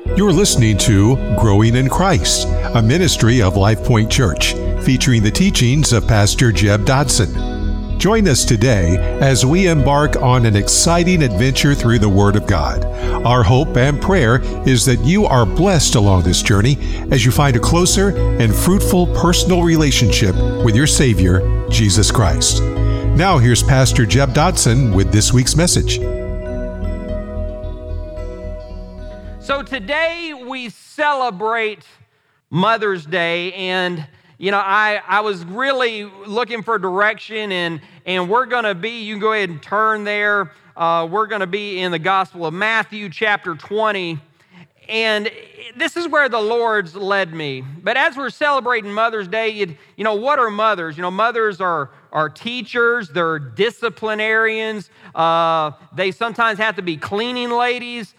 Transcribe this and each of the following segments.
You're listening to Growing in Christ, a ministry of Life Point Church, featuring the teachings of Pastor Jeb Dodson. Join us today as we embark on an exciting adventure through the Word of God. Our hope and prayer is that you are blessed along this journey as you find a closer and fruitful personal relationship with your Savior, Jesus Christ. Now here's Pastor Jeb Dodson with this week's message. So today we celebrate Mother's Day, and I was really looking for direction, and we're going to be, you can go ahead and turn there, we're going to be in the Gospel of Matthew chapter 20, and this is where the Lord's led me. But as we're celebrating Mother's Day, what are mothers? Mothers are teachers, they're disciplinarians, they sometimes have to be cleaning ladies.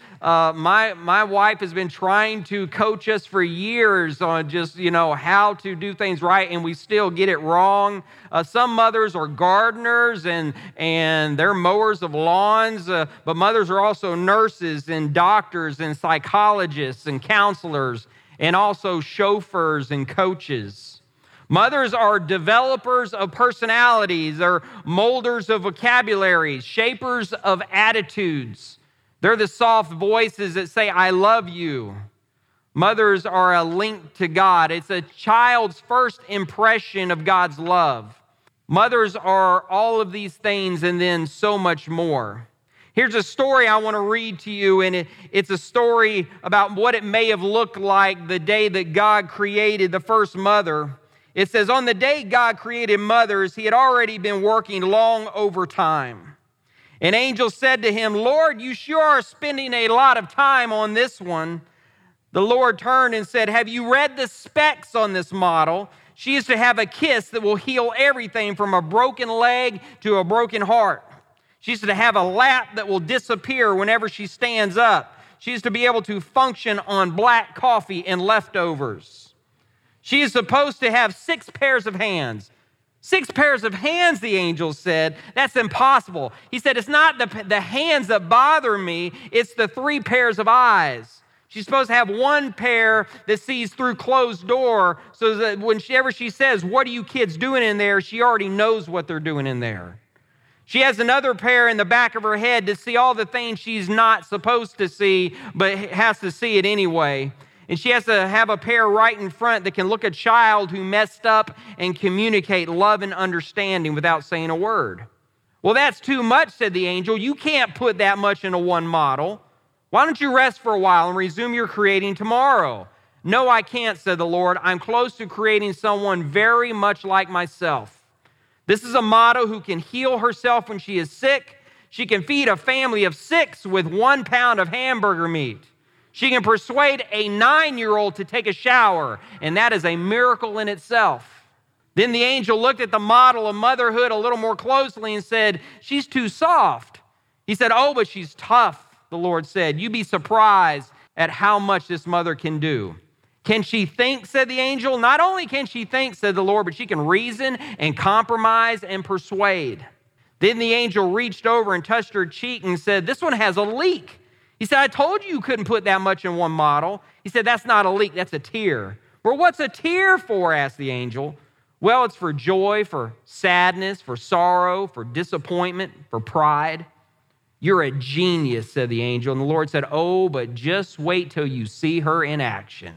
My wife has been trying to coach us for years on just, how to do things right, and we still get it wrong. Some mothers are gardeners and they're mowers of lawns, but mothers are also nurses and doctors and psychologists and counselors and also chauffeurs and coaches. Mothers are developers of personalities, they're molders of vocabularies, shapers of attitudes. They're the soft voices that say, I love you. Mothers are a link to God. It's a child's first impression of God's love. Mothers are all of these things and then so much more. Here's a story I want to read to you, and it's a story about what it may have looked like the day that God created the first mother. It says, on the day God created mothers, he had already been working long overtime. An angel said to him, Lord, you sure are spending a lot of time on this one. The Lord turned and said, have you read the specs on this model? She is to have a kiss that will heal everything from a broken leg to a broken heart. She's to have a lap that will disappear whenever she stands up. She's to be able to function on black coffee and leftovers. She is supposed to have 6 pairs of hands. 6 pairs of hands, the angel said. That's impossible. He said, it's not the hands that bother me, it's the 3 pairs of eyes. She's supposed to have 1 pair that sees through closed door so that whenever she says, what are you kids doing in there, she already knows what they're doing in there. She has another pair in the back of her head to see all the things she's not supposed to see, but has to see it anyway. And she has to have a pair right in front that can look a child who messed up and communicate love and understanding without saying a word. Well, that's too much, said the angel. You can't put that much into one model. Why don't you rest for a while and resume your creating tomorrow? No, I can't, said the Lord. I'm close to creating someone very much like myself. This is a model who can heal herself when she is sick. She can feed a family of 6 with 1 pound of hamburger meat. She can persuade a 9-year-old to take a shower, and that is a miracle in itself. Then the angel looked at the model of motherhood a little more closely and said, she's too soft. He said, oh, but she's tough, the Lord said. You'd be surprised at how much this mother can do. Can she think, said the angel? Not only can she think, said the Lord, but she can reason and compromise and persuade. Then the angel reached over and touched her cheek and said, this one has a leak. He said, I told you couldn't put that much in one model. He said, that's not a leak, that's a tear. Well, what's a tear for, asked the angel. Well, it's for joy, for sadness, for sorrow, for disappointment, for pride. You're a genius, said the angel. And the Lord said, oh, but just wait till you see her in action.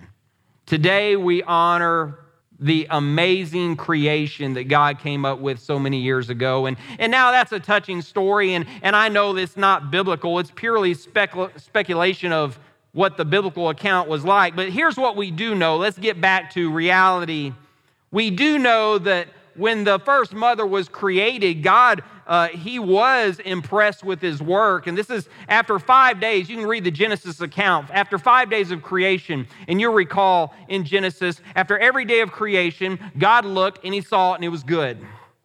Today we honor the amazing creation that God came up with so many years ago. And now that's a touching story, and I know it's not biblical. It's purely speculation of what the biblical account was like. But here's what we do know. Let's get back to reality. We do know that when the first mother was created, God, he was impressed with his work. And this is after 5 days. You can read the Genesis account. After 5 days of creation, and you'll recall in Genesis, after every day of creation, God looked and he saw it and it was good.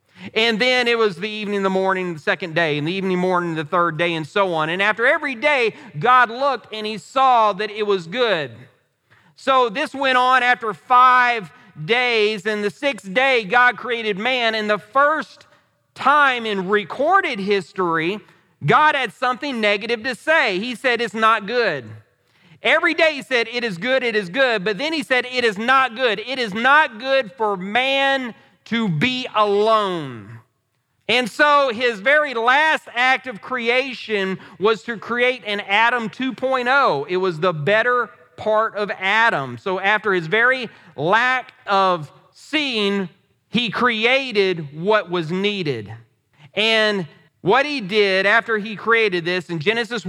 And then it was the evening, the morning, the second day, and the evening, morning, the third day, and so on. And after every day, God looked and he saw that it was good. So this went on after 5 days, and the 6th day, God created man, and the first time in recorded history, God had something negative to say. He said, it's not good. Every day he said, it is good, but then he said, it is not good. It is not good for man to be alone. And so his very last act of creation was to create an Adam 2.0. It was the better part of Adam. So after his very lack of seeing, he created what was needed. And what he did after he created this, in Genesis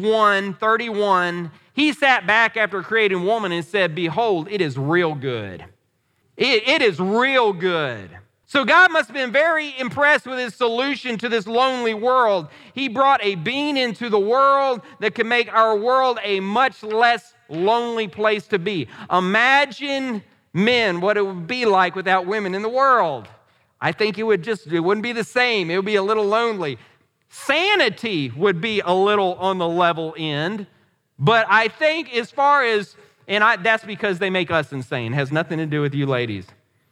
1:31, he sat back after creating woman and said, behold, it is real good. It is real good. So God must have been very impressed with his solution to this lonely world. He brought a being into the world that could make our world a much less lonely place to be. Imagine, men, what it would be like without women in the world. I think it wouldn't be the same. It would be a little lonely. Sanity would be a little on the level end. But I think as far as, that's because they make us insane. It has nothing to do with you ladies.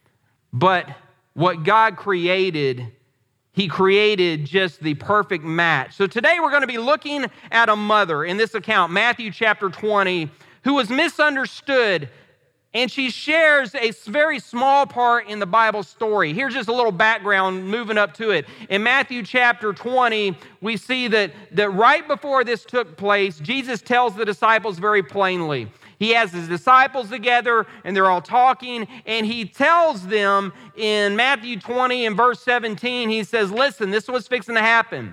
But what God created, he created just the perfect match. So today we're going to be looking at a mother in this account, Matthew chapter 20, who was misunderstood. And she shares a very small part in the Bible story. Here's just a little background moving up to it. In Matthew chapter 20, we see that right before this took place, Jesus tells the disciples very plainly. He has his disciples together, and they're all talking, and he tells them in Matthew 20 and verse 17, he says, listen, this is what's fixing to happen.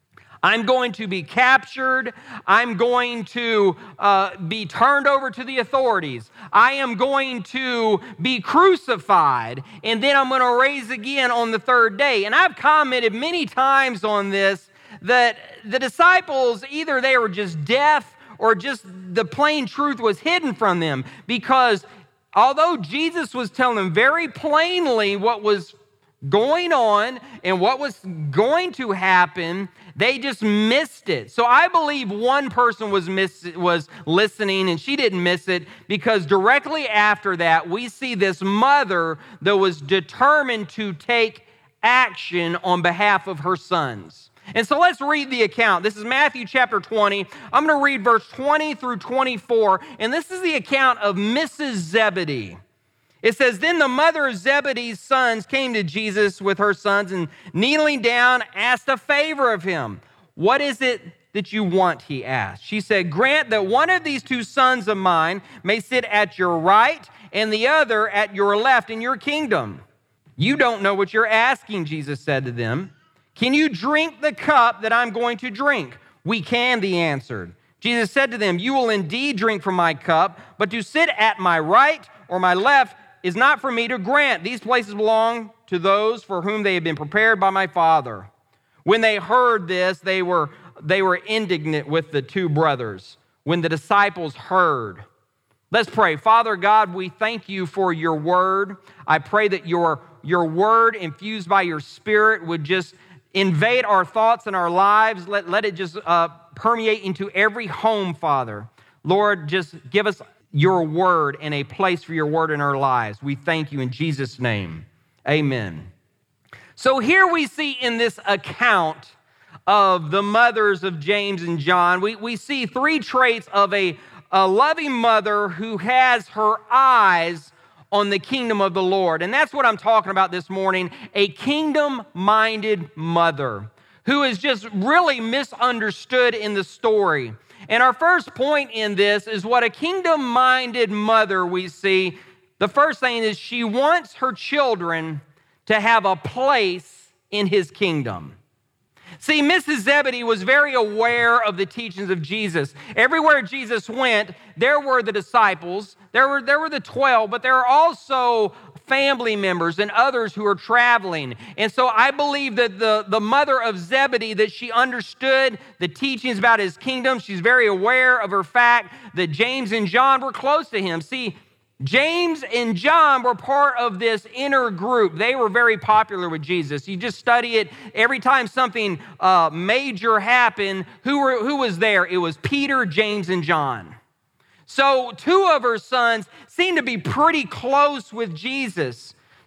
I'm going to be captured. I'm going to be turned over to the authorities. I am going to be crucified, and then I'm going to raise again on the third day. And I've commented many times on this, that the disciples, either they were just deaf or just the plain truth was hidden from them, because although Jesus was telling them very plainly what was going on and what was going to happen, they just missed it. So I believe one person was listening, and she didn't miss it, because directly after that, we see this mother that was determined to take action on behalf of her sons. And so let's read the account. This is Matthew chapter 20. I'm going to read verse 20 through 24, and this is the account of Mrs. Zebedee. It says, then the mother of Zebedee's sons came to Jesus with her sons, and kneeling down, asked a favor of him. What is it that you want, he asked. She said, grant that one of these two sons of mine may sit at your right and the other at your left in your kingdom. You don't know what you're asking, Jesus said to them. Can you drink the cup that I'm going to drink? We can, they answered. Jesus said to them, you will indeed drink from my cup, but to sit at my right or my left is not for me to grant. These places belong to those for whom they have been prepared by my Father. When they heard this, they were indignant with the two brothers. When the disciples heard. Let's pray. Father God, we thank you for your word. I pray that your word infused by your Spirit would just invade our thoughts and our lives. Let it just permeate into every home, Father. Lord, just give us your word and a place for your word in our lives. We thank you in Jesus' name. Amen. So here we see in this account of the mothers of James and John, we see three traits of a loving mother who has her eyes on the kingdom of the Lord. And that's what I'm talking about this morning, a kingdom-minded mother who is just really misunderstood in the story. And our first point in this is what a kingdom-minded mother we see. The first thing is she wants her children to have a place in his kingdom. See, Mrs. Zebedee was very aware of the teachings of Jesus. Everywhere Jesus went, there were the disciples, there were the 12, but there are also family members and others who are traveling. And so I believe that the mother of Zebedee, that she understood the teachings about his kingdom. She's very aware of her fact that James and John were close to him. See, James and John were part of this inner group. They were very popular with Jesus. You just study it. Every time something major happened, who was there? It was Peter, James, and John. So two of her sons seemed to be pretty close with Jesus.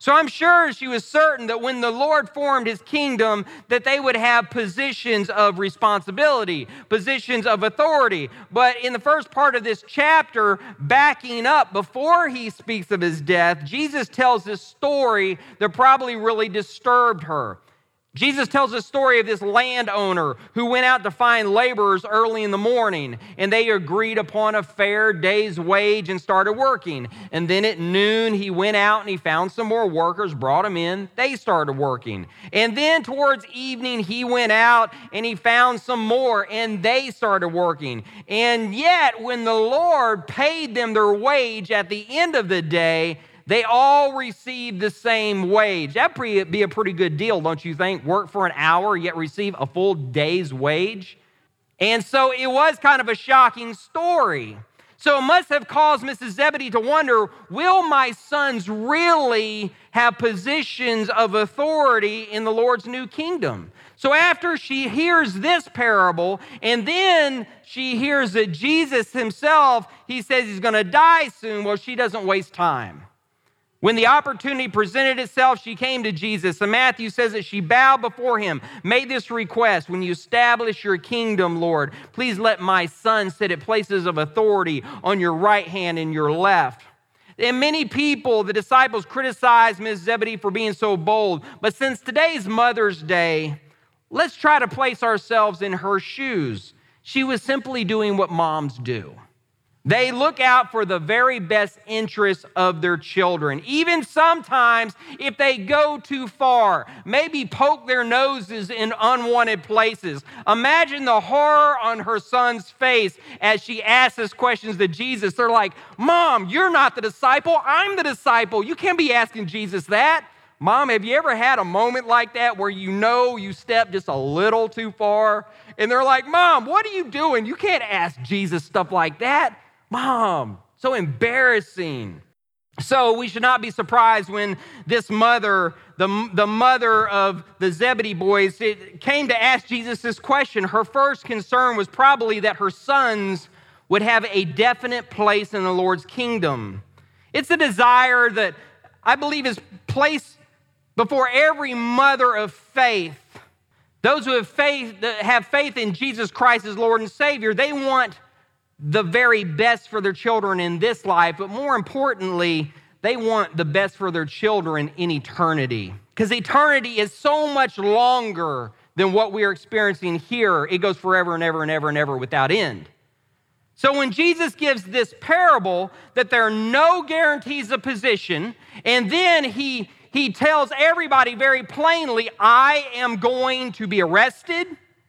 So I'm sure she was certain that when the Lord formed his kingdom, that they would have positions of responsibility, positions of authority. But in the first part of this chapter, backing up before he speaks of his death, Jesus tells this story that probably really disturbed her. Jesus tells the story of this landowner who went out to find laborers early in the morning, and they agreed upon a fair day's wage and started working. And then at noon, he went out and he found some more workers, brought them in, they started working. And then towards evening, he went out and he found some more, and they started working. And yet, when the Lord paid them their wage at the end of the day, they all received the same wage. That'd be a pretty good deal, don't you think? Work for an hour, yet receive a full day's wage. And so it was kind of a shocking story. So it must have caused Mrs. Zebedee to wonder, will my sons really have positions of authority in the Lord's new kingdom? So after she hears this parable, and then she hears that Jesus himself, he says he's going to die soon, well, she doesn't waste time. When the opportunity presented itself, she came to Jesus. And Matthew says that she bowed before him, made this request: when you establish your kingdom, Lord, please let my son sit at places of authority on your right hand and your left. And many people, the disciples, criticized Ms. Zebedee for being so bold. But since today's Mother's Day, let's try to place ourselves in her shoes. She was simply doing what moms do. They look out for the very best interests of their children. Even sometimes, if they go too far, maybe poke their noses in unwanted places. Imagine the horror on her son's face as she asks this questions to Jesus. They're like, Mom, you're not the disciple. I'm the disciple. You can't be asking Jesus that. Mom, have you ever had a moment like that where you know you stepped just a little too far? And they're like, Mom, what are you doing? You can't ask Jesus stuff like that. Mom, so embarrassing. So we should not be surprised when this mother, the mother of the Zebedee boys, came to ask Jesus this question. Her first concern was probably that her sons would have a definite place in the Lord's kingdom. It's a desire that I believe is placed before every mother of faith. Those who have faith in Jesus Christ as Lord and Savior, they want the very best for their children in this life, but more importantly, they want the best for their children in eternity. Because eternity is so much longer than what we are experiencing here. It goes forever and ever and ever and ever without end. So when Jesus gives this parable that there are no guarantees of position, and then he tells everybody very plainly, I am going to be arrested,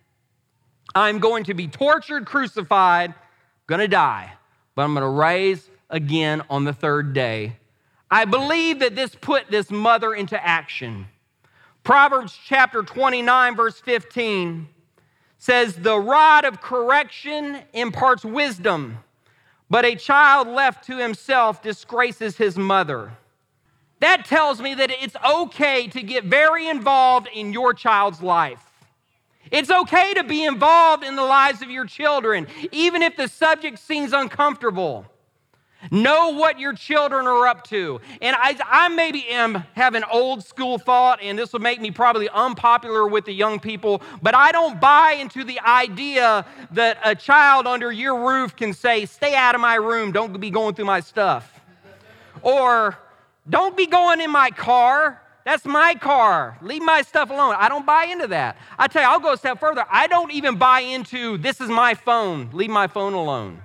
I'm going to be tortured, crucified, going to die, but I'm going to rise again on the third day. I believe that this put this mother into action. Proverbs chapter 29, verse 15 says, the rod of correction imparts wisdom, but a child left to himself disgraces his mother. That tells me that it's okay to get very involved in your child's life. It's okay to be involved in the lives of your children, even if the subject seems uncomfortable. Know what your children are up to. And I maybe have an old school thought, and this will make me probably unpopular with the young people, but I don't buy into the idea that a child under your roof can say, stay out of my room, don't be going through my stuff. Or, don't be going in my car. That's my car. Leave my stuff alone. I don't buy into that. I tell you, I'll go a step further. I don't even buy into, this is my phone. Leave my phone alone.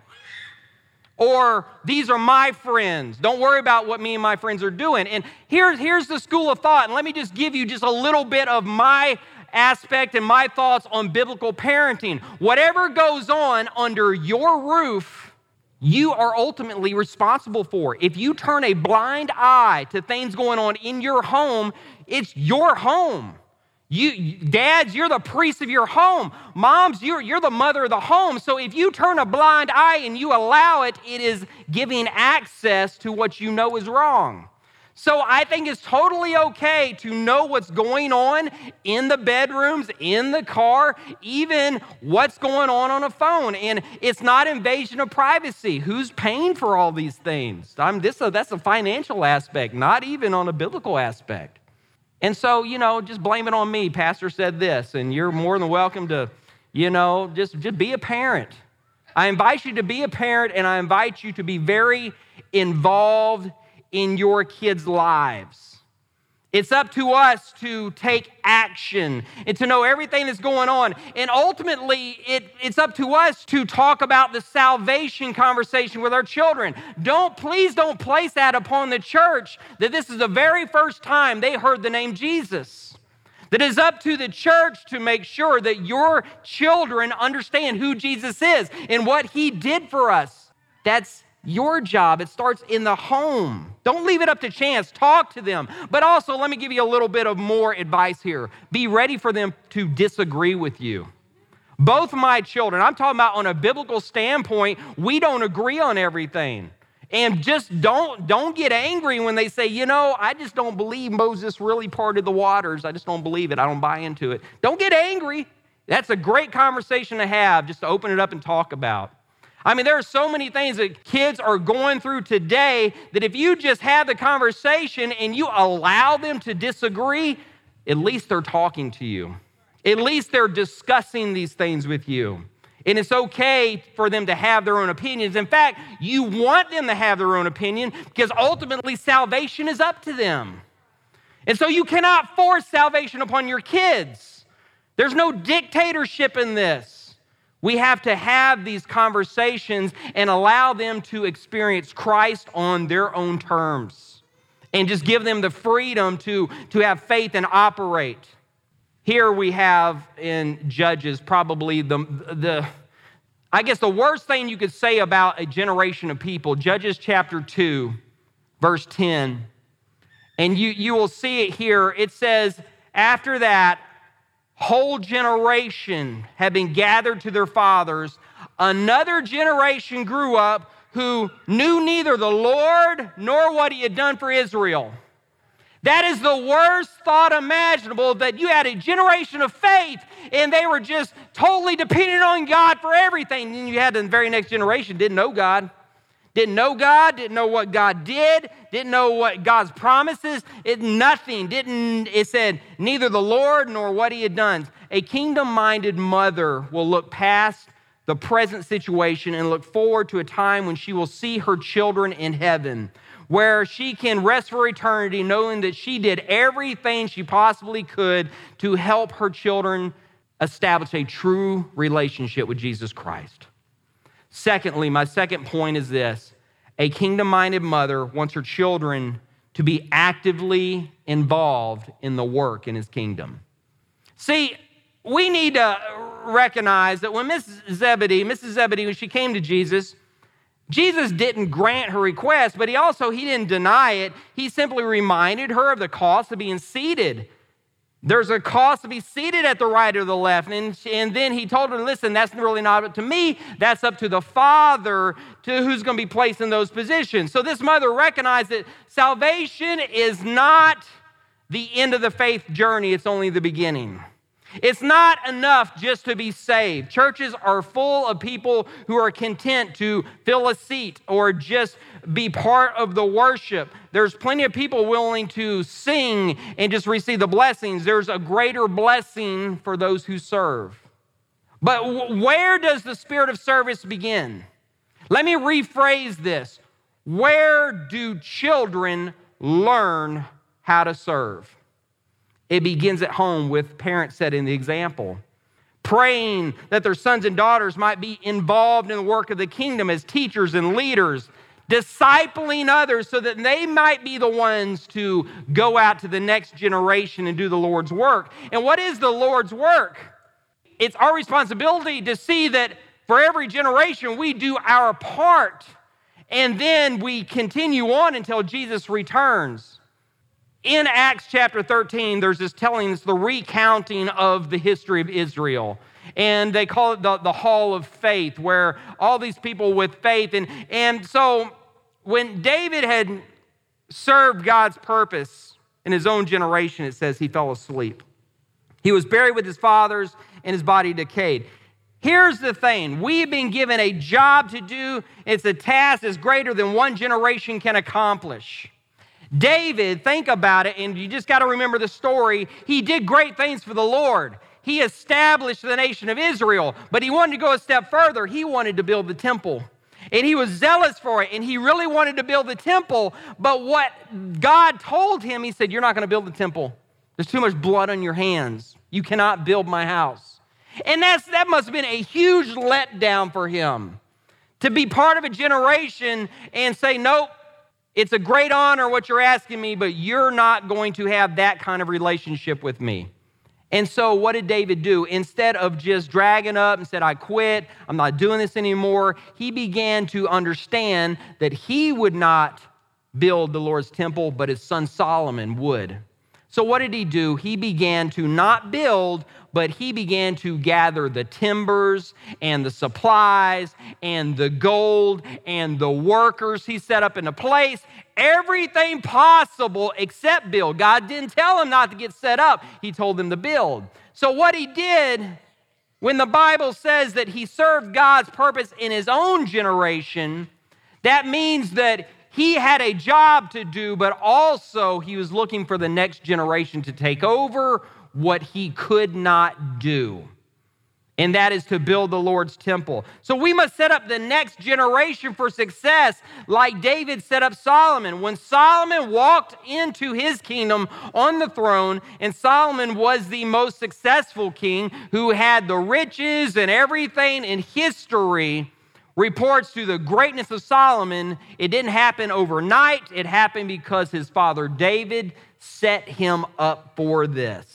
Or, these are my friends. Don't worry about what me and my friends are doing. And here's the school of thought. And let me just give you just a little bit of my aspect and my thoughts on biblical parenting. Whatever goes on under your roof, you are ultimately responsible for. If you turn a blind eye to things going on in your home, it's your home. Dads, you're the priest of your home. Moms, you're the mother of the home. So if you turn a blind eye and you allow it, it is giving access to what you know is wrong. So I think it's totally okay to know what's going on in the bedrooms, in the car, even what's going on a phone. And it's not invasion of privacy. Who's paying for all these things? That's a financial aspect, not even on a biblical aspect. And so, just blame it on me. Pastor said this, and you're more than welcome to, just be a parent. I invite you to be a parent, and I invite you to be very involved in your kids' lives. It's up to us to take action and to know everything that's going on. And ultimately, it's up to us to talk about the salvation conversation with our children. Please don't place that upon the church that this is the very first time they heard the name Jesus. That is up to the church to make sure that your children understand who Jesus is and what he did for us. That's your job. It starts in the home. Don't leave it up to chance. Talk to them. But also, let me give you a little bit of more advice here. Be ready for them to disagree with you. Both my children, I'm talking about on a biblical standpoint, we don't agree on everything. And just don't get angry when they say, I just don't believe Moses really parted the waters. I just don't believe it. I don't buy into it. Don't get angry. That's a great conversation to have, just to open it up and talk about. There are so many things that kids are going through today that if you just have the conversation and you allow them to disagree, at least they're talking to you. At least they're discussing these things with you. And it's okay for them to have their own opinions. In fact, you want them to have their own opinion because ultimately salvation is up to them. And so you cannot force salvation upon your kids. There's no dictatorship in this. We have to have these conversations and allow them to experience Christ on their own terms and just give them the freedom to have faith and operate. Here we have in Judges probably I guess the worst thing you could say about a generation of people, Judges chapter 2, verse 10. And you will see it here. It says, after that, whole generation had been gathered to their fathers. Another generation grew up who knew neither the Lord nor what he had done for Israel. That is the worst thought imaginable, that you had a generation of faith and they were just totally dependent on God for everything. And you had the very next generation didn't know God. Didn't know God, didn't know what God did, didn't know what God's promises, it said neither the Lord nor what he had done. A kingdom-minded mother will look past the present situation and look forward to a time when she will see her children in heaven, where she can rest for eternity knowing that she did everything she possibly could to help her children establish a true relationship with Jesus Christ. Secondly, my second point is this. A kingdom-minded mother wants her children to be actively involved in the work in his kingdom. See, we need to recognize that when Mrs. Zebedee, when she came to Jesus didn't grant her request, but he didn't deny it. He simply reminded her of the cost of being seated. There's a cost to be seated at the right or the left. And then he told her, listen, that's really not up to me. That's up to the Father, to who's going to be placed in those positions. So this mother recognized that salvation is not the end of the faith journey. It's only the beginning. It's not enough just to be saved. Churches are full of people who are content to fill a seat or just be part of the worship. There's plenty of people willing to sing and just receive the blessings. There's a greater blessing for those who serve. But where does the spirit of service begin? Let me rephrase this. Where do children learn how to serve? It begins at home with parents setting the example, praying that their sons and daughters might be involved in the work of the kingdom as teachers and leaders, discipling others so that they might be the ones to go out to the next generation and do the Lord's work. And what is the Lord's work? It's our responsibility to see that for every generation we do our part, and then we continue on until Jesus returns. In Acts chapter 13, there's this telling, it's the recounting of the history of Israel. And they call it the Hall of Faith, where all these people with faith. And so when David had served God's purpose in his own generation, it says he fell asleep. He was buried with his fathers, and his body decayed. Here's the thing. We've been given a job to do. It's a task that's greater than one generation can accomplish. David, think about it, and you just got to remember the story. He did great things for the Lord. He established the nation of Israel, but he wanted to go a step further. He wanted to build the temple. And he was zealous for it, and he really wanted to build the temple. But what God told him, he said, you're not going to build the temple. There's too much blood on your hands. You cannot build my house. And that must have been a huge letdown for him, to be part of a generation and say, nope, it's a great honor what you're asking me, but you're not going to have that kind of relationship with me. And so what did David do? Instead of just dragging up and said, I quit, I'm not doing this anymore, he began to understand that he would not build the Lord's temple, but his son Solomon would. So what did he do? He began to not build, but he began to gather the timbers and the supplies and the gold and the workers he set up into place. Everything possible except build. God didn't tell him not to get set up. He told him to build. So what he did, when the Bible says that he served God's purpose in his own generation, that means that he had a job to do, but also he was looking for the next generation to take over what he could not do. And that is to build the Lord's temple. So we must set up the next generation for success, like David set up Solomon. When Solomon walked into his kingdom on the throne, and Solomon was the most successful king who had the riches and everything in history, reports to the greatness of Solomon. It didn't happen overnight. It happened because his father David set him up for this.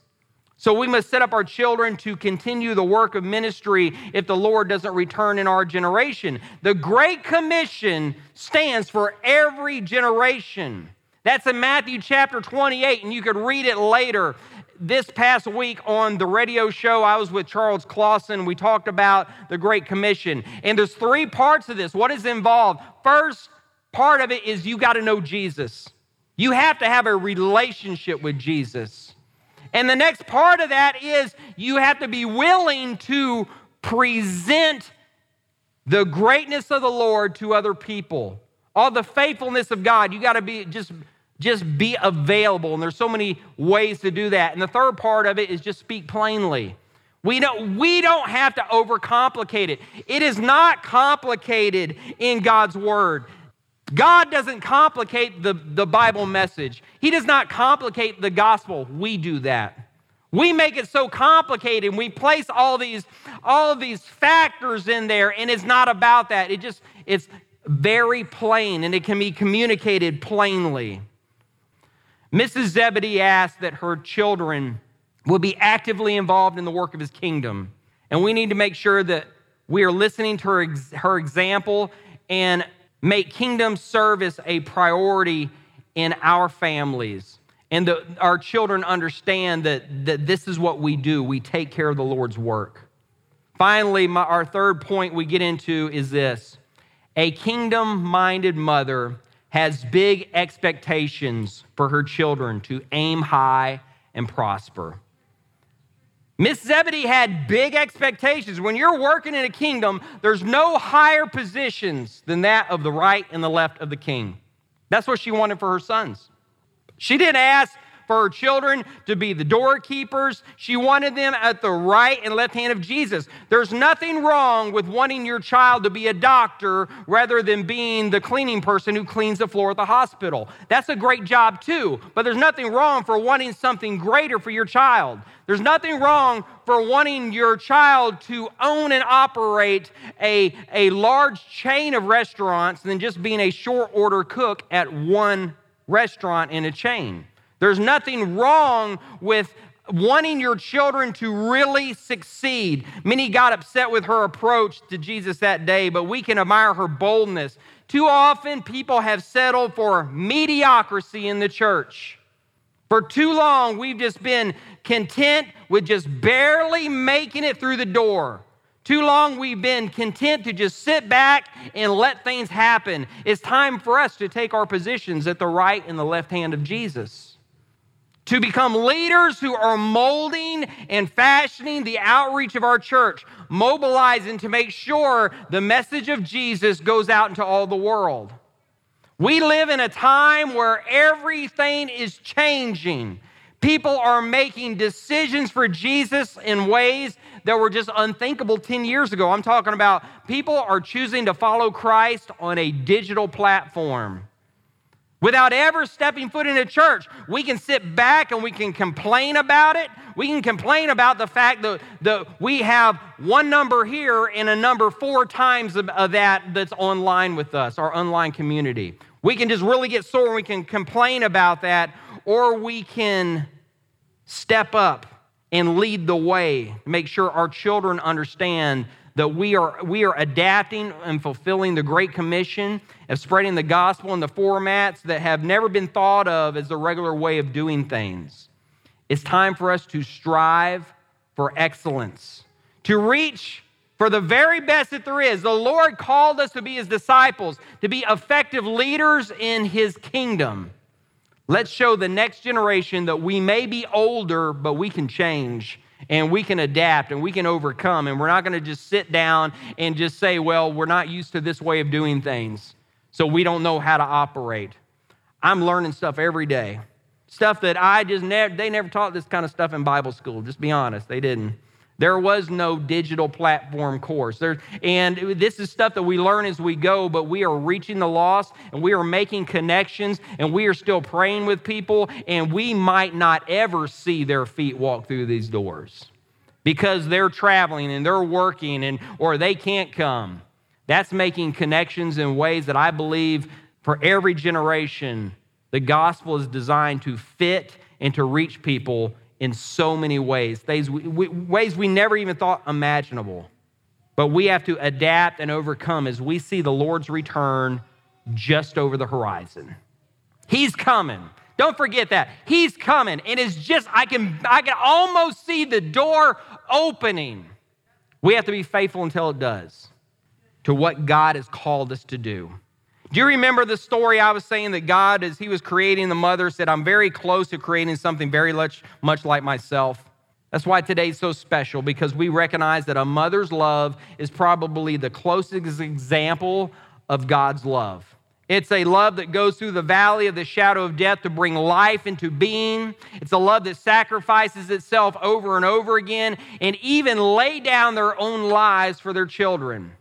So we must set up our children to continue the work of ministry if the Lord doesn't return in our generation. The Great Commission stands for every generation. That's in Matthew chapter 28, and you could read it later. This past week on the radio show, I was with Charles Clausen. We talked about the Great Commission. And there's three parts of this. What is involved? First part of it is you got to know Jesus. You have to have a relationship with Jesus. And the next part of that is you have to be willing to present the greatness of the Lord to other people. All the faithfulness of God, you got to be just be available. And there's so many ways to do that. And the third part of it is just speak plainly. We don't have to overcomplicate it. It is not complicated in God's word. God doesn't complicate the Bible message. He does not complicate the gospel. We do that. We make it so complicated, and we place all these factors in there, and it's not about that. It's very plain, and it can be communicated plainly. Mrs. Zebedee asked that her children will be actively involved in the work of his kingdom, and we need to make sure that we are listening to her example and make kingdom service a priority in our families. And our children understand that this is what we do. We take care of the Lord's work. Finally, our third point we get into is this. A kingdom-minded mother has big expectations for her children to aim high and prosper. Miss Zebedee had big expectations. When you're working in a kingdom, there's no higher positions than that of the right and the left of the king. That's what she wanted for her sons. She didn't ask for her children to be the doorkeepers. She wanted them at the right and left hand of Jesus. There's nothing wrong with wanting your child to be a doctor rather than being the cleaning person who cleans the floor at the hospital. That's a great job too, but there's nothing wrong for wanting something greater for your child. There's nothing wrong for wanting your child to own and operate a large chain of restaurants than just being a short order cook at one restaurant in a chain. There's nothing wrong with wanting your children to really succeed. Many got upset with her approach to Jesus that day, but we can admire her boldness. Too often, people have settled for mediocrity in the church. For too long, we've just been content with just barely making it through the door. Too long we've been content to just sit back and let things happen. It's time for us to take our positions at the right and the left hand of Jesus. To become leaders who are molding and fashioning the outreach of our church, mobilizing to make sure the message of Jesus goes out into all the world. We live in a time where everything is changing. People are making decisions for Jesus in ways that were just unthinkable 10 years ago. I'm talking about people are choosing to follow Christ on a digital platform without ever stepping foot in a church. We can sit back and we can complain about it. We can complain about the fact that we have one number here and a number 4 times of that's online with us, our online community. We can just really get sore and we can complain about that, or we can step up and lead the way, make sure our children understand that we are adapting and fulfilling the Great Commission of spreading the gospel in the formats that have never been thought of as the regular way of doing things. It's time for us to strive for excellence, to reach for the very best that there is. The Lord called us to be His disciples, to be effective leaders in His kingdom. Let's show the next generation that we may be older, but we can change and we can adapt and we can overcome. And we're not going to just sit down and just say, well, we're not used to this way of doing things, so we don't know how to operate. I'm learning stuff every day. Stuff that they never taught this kind of stuff in Bible school. Just be honest, they didn't. There was no digital platform course. And this is stuff that we learn as we go, but we are reaching the lost and we are making connections and we are still praying with people, and we might not ever see their feet walk through these doors because they're traveling and they're working or they can't come. That's making connections in ways that I believe for every generation, the gospel is designed to fit and to reach people in so many ways, ways we never even thought imaginable. But we have to adapt and overcome as we see the Lord's return just over the horizon. He's coming. Don't forget that. He's coming. And it's just, I can almost see the door opening. We have to be faithful until it does to what God has called us to do. Do you remember the story I was saying that God, as He was creating the mother, said, I'm very close to creating something very much like myself? That's why today's so special, because we recognize that a mother's love is probably the closest example of God's love. It's a love that goes through the valley of the shadow of death to bring life into being. It's a love that sacrifices itself over and over again and even lay down their own lives for their children.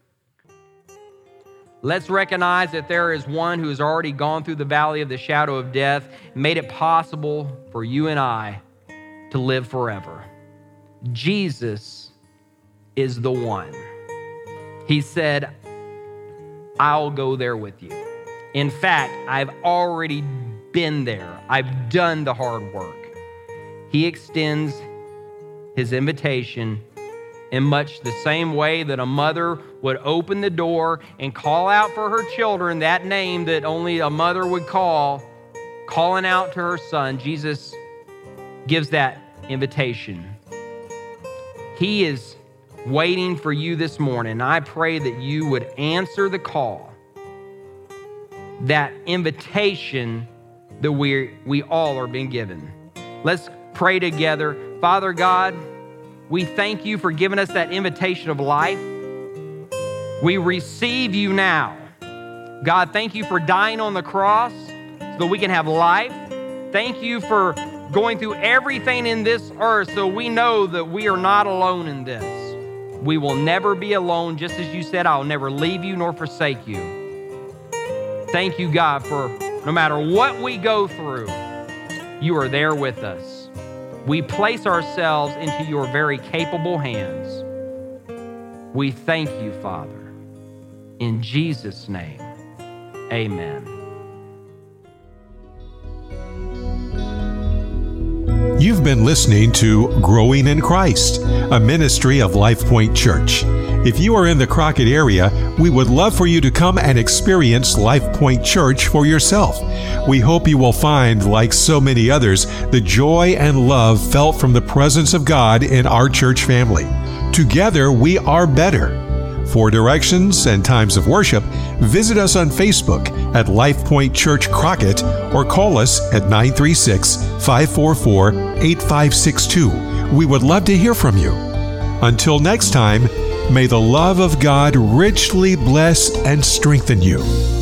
Let's recognize that there is one who has already gone through the valley of the shadow of death, made it possible for you and I to live forever. Jesus is the one. He said, I'll go there with you. In fact, I've already been there. I've done the hard work. He extends His invitation in much the same way that a mother would open the door and call out for her children that name that only a mother would call, calling out to her son. Jesus gives that invitation. He is waiting for you this morning. I pray that you would answer the call, that invitation that we all are being given. Let's pray together. Father God, we thank you for giving us that invitation of life. We receive you now. God, thank you for dying on the cross so that we can have life. Thank you for going through everything in this earth so we know that we are not alone in this. We will never be alone, just as you said, I'll never leave you nor forsake you. Thank you, God, for no matter what we go through, you are there with us. We place ourselves into your very capable hands. We thank you, Father. In Jesus' name, amen. You've been listening to Growing in Christ, a ministry of Life Point Church. If you are in the Crockett area, we would love for you to come and experience Life Point Church for yourself. We hope you will find, like so many others, the joy and love felt from the presence of God in our church family. Together we are better. For directions and times of worship, visit us on Facebook at LifePoint Church Crockett or call us at 936-544-8562. We would love to hear from you. Until next time, may the love of God richly bless and strengthen you.